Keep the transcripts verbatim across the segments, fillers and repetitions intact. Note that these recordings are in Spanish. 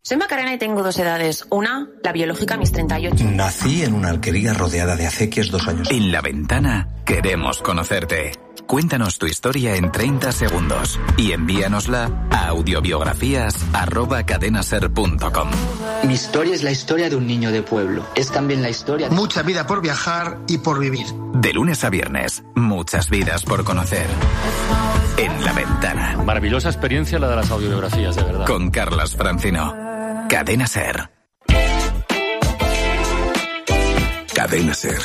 Soy Macarena y tengo dos edades. Una, la biológica, a mis treinta y ocho. Nací en una alquería rodeada de acequias dos años. En La Ventana queremos conocerte. Cuéntanos tu historia en treinta segundos y envíanosla a audiobiografías arroba cadenaser punto com. Mi historia es la historia de un niño de pueblo. Es también la historia de... Mucha vida por viajar y por vivir. De lunes a viernes, muchas vidas por conocer. En La Ventana. Maravillosa experiencia la de las audiobiografías, de verdad. Con Carlas Francino. Cadena Ser. Cadena Ser.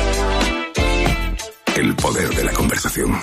El poder de la conversación.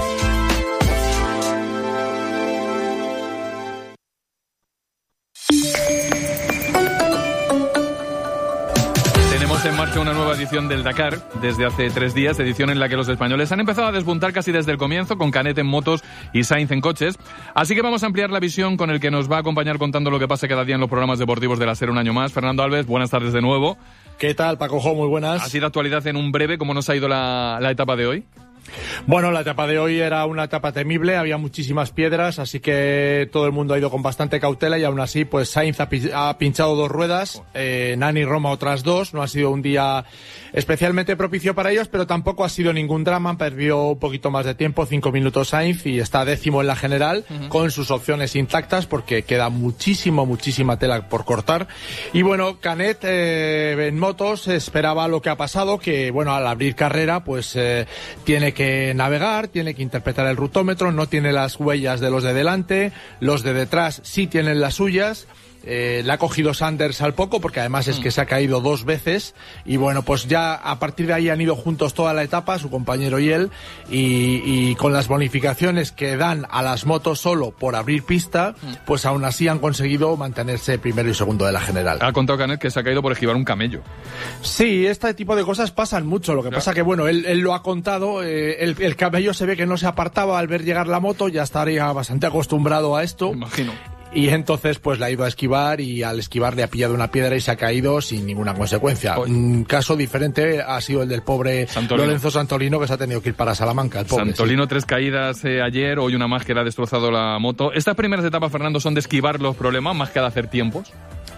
Tenemos en marcha una nueva edición del Dakar desde hace tres días, edición en la que los españoles han empezado a despuntar casi desde el comienzo, con Canet en motos y Sainz en coches. Así que vamos a ampliar la visión con el que nos va a acompañar contando lo que pasa cada día en los programas deportivos de la SER un año más. Fernando Alves, buenas tardes de nuevo. ¿Qué tal, Paco Jo? Muy buenas. Ha sido actualidad en un breve, ¿cómo nos ha ido la, la etapa de hoy? Bueno, la etapa de hoy era una etapa temible, había muchísimas piedras, así que todo el mundo ha ido con bastante cautela y aún así, pues Sainz ha, pi- ha pinchado dos ruedas, eh, Nani Roma otras dos. No ha sido un día especialmente propicio para ellos, pero tampoco ha sido ningún drama. Perdió un poquito más de tiempo, cinco minutos Sainz, y está décimo en la general, uh-huh. con sus opciones intactas, porque queda muchísimo, muchísima tela por cortar. Y bueno, Canet eh, en motos esperaba lo que ha pasado, que bueno, al abrir carrera, pues eh, tiene que navegar, tiene que interpretar el rutómetro, no tiene las huellas de los de delante, los de detrás sí tienen las suyas. Eh, le ha cogido Sanders al poco, porque además es que se ha caído dos veces, y bueno, pues ya a partir de ahí han ido juntos toda la etapa, su compañero y él, y, y con las bonificaciones que dan a las motos solo por abrir pista, pues aún así han conseguido mantenerse primero y segundo de la general. Ha contado Canet que se ha caído por esquivar un camello. Sí, este tipo de cosas pasan mucho, lo que ya. pasa que bueno, él, él lo ha contado, eh, el, el camello se ve que no se apartaba al ver llegar la moto, ya estaría bastante acostumbrado a esto. Me imagino. Y entonces pues le ha ido a esquivar, y al esquivar le ha pillado una piedra y se ha caído sin ninguna consecuencia. Oye. Un caso diferente ha sido el del pobre Santolino. Lorenzo Santolino, que se ha tenido que ir para Salamanca. El pobre, Santolino, sí. tres caídas eh, ayer, hoy una más que le ha destrozado la moto. ¿Estas primeras etapas, Fernando, son de esquivar los problemas más que de hacer tiempos?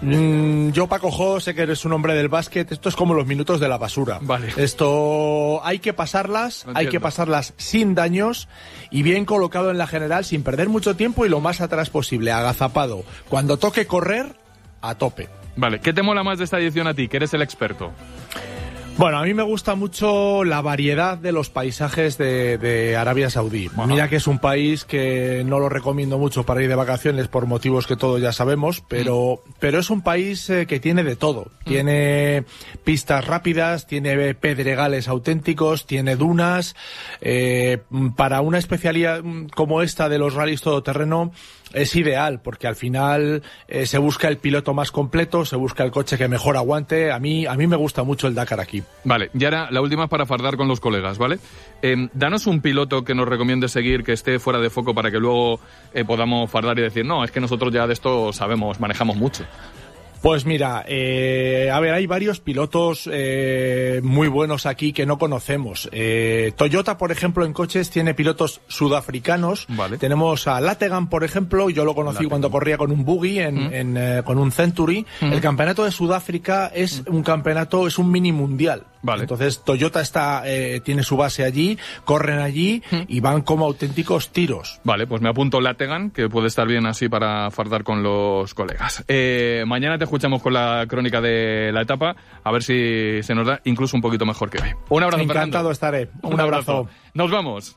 Mm, yo, Paco Jo, sé que eres un hombre del básquet. Esto es como los minutos de la basura. Vale. Esto hay que pasarlas, hay que pasarlas sin daños y bien colocado en la general, sin perder mucho tiempo y lo más atrás posible, agazapado. Cuando toque correr, a tope. Vale, ¿qué te mola más de esta edición a ti, que eres el experto? Bueno, a mí me gusta mucho la variedad de los paisajes de, de Arabia Saudí. Ajá. Mira que es un país que no lo recomiendo mucho para ir de vacaciones por motivos que todos ya sabemos, pero, mm. pero es un país eh, que tiene de todo. Mm. Tiene pistas rápidas, tiene pedregales auténticos, tiene dunas. Eh, para una especialidad como esta de los rallies todoterreno es ideal, porque al final eh, se busca el piloto más completo, se busca el coche que mejor aguante. A mí, a mí me gusta mucho el Dakar aquí. Vale, y ahora la última es para fardar con los colegas, ¿vale? Eh, danos un piloto que nos recomiende seguir, que esté fuera de foco, para que luego eh, podamos fardar y decir, no, es que nosotros ya de esto sabemos, manejamos mucho. Pues mira, eh, a ver, hay varios pilotos eh, muy buenos aquí que no conocemos. Eh, Toyota, por ejemplo, en coches tiene pilotos sudafricanos. Vale. Tenemos a Lategan, por ejemplo, yo lo conocí Lategan. cuando corría con un buggy, en, ¿Mm? en, eh, con un Century. ¿Mm? El campeonato de Sudáfrica es ¿Mm? un campeonato, es un mini mundial. Vale. Entonces Toyota está eh, tiene su base allí, corren allí ¿Mm? y van como auténticos tiros. Vale, pues me apunto Lategan, que puede estar bien así para fardar con los colegas. Eh, mañana te escuchamos con la crónica de la etapa, a ver si se nos da incluso un poquito mejor que hoy. Un abrazo, Encantado Fernando. estaré. Un, un abrazo. abrazo. Nos vamos.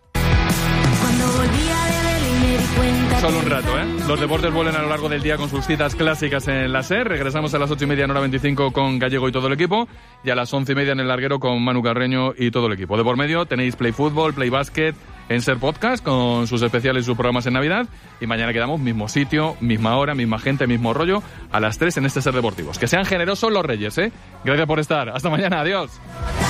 Solo un rato, ¿eh? Los deportes vuelven a lo largo del día con sus citas clásicas en la SER. Regresamos a las ocho y media en hora veinticinco con Gallego y todo el equipo. Y a las once y media en el larguero con Manu Carreño y todo el equipo. De por medio tenéis Play Fútbol, Play Basket en SER Podcast con sus especiales y sus programas en Navidad. Y mañana quedamos mismo sitio, misma hora, misma gente, mismo rollo, a las tres en este SER Deportivos. Que sean generosos los reyes, ¿eh? Gracias por estar. Hasta mañana. Adiós.